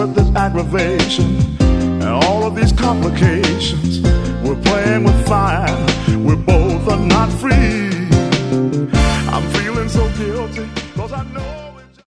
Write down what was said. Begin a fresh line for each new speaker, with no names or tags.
with this aggravation and all of these complications. We're playing with fire, we both are not free.